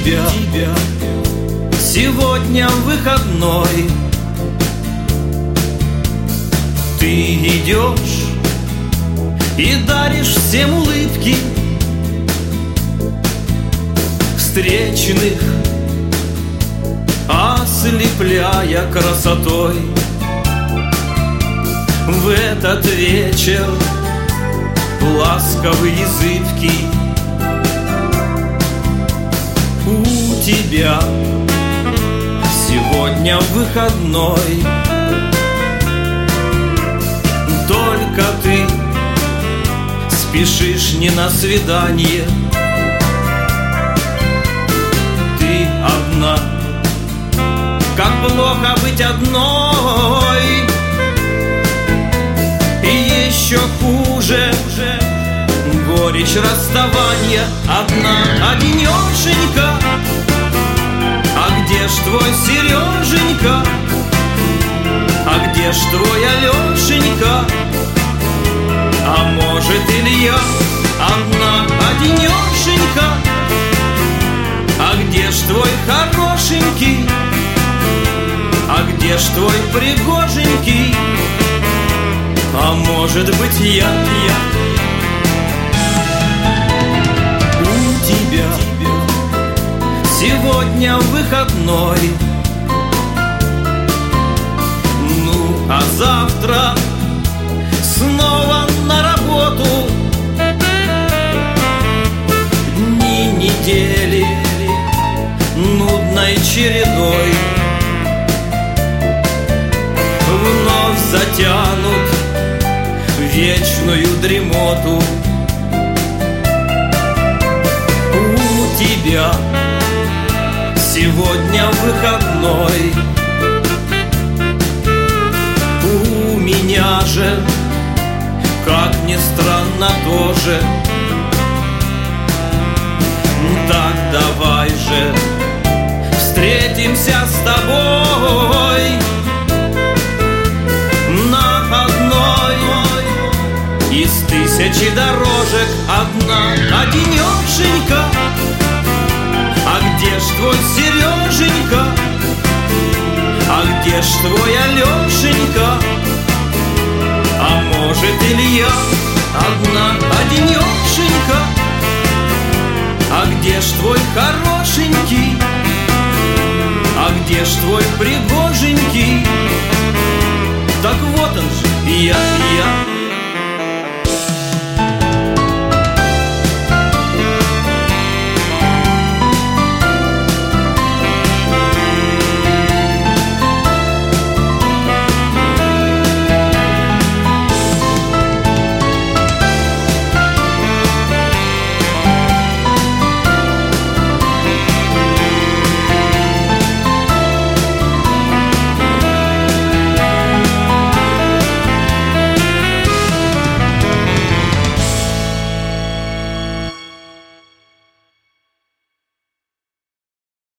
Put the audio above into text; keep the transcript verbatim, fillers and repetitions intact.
тебя сегодня выходной. Ты идешь и даришь всем улыбки встречных, ослепляя красотой. В этот вечер ласковый и зыбкий у тебя сегодня выходной. Только ты спешишь не на свидание, ты одна. Как плохо быть одной, и еще хуже горечь расставания. Одна, одинешенька, а где ж твой Сереженька? А где ж твой Алешенька? А может, Илья? Одна, одинешенька, а где ж твой хорошенький? А где ж твой пригоженький? А может быть, я, я у тебя сегодня выходной. Ну, а завтра снова на работу. Дни недели нудной чередой вновь затянут вечную дремоту. У тебя сегодня выходной, у меня же, как ни странно, тоже. Так давай же встретимся с тобой на одной из тысячи дорожек. Одна, одинешенька, а где ж твой Сереженька? А где ж твой Алешенька? А может, Илья? Одна, одинешенька, а где ж твой хорошенький? А где ж твой пригоженький? Так вот он же, я, я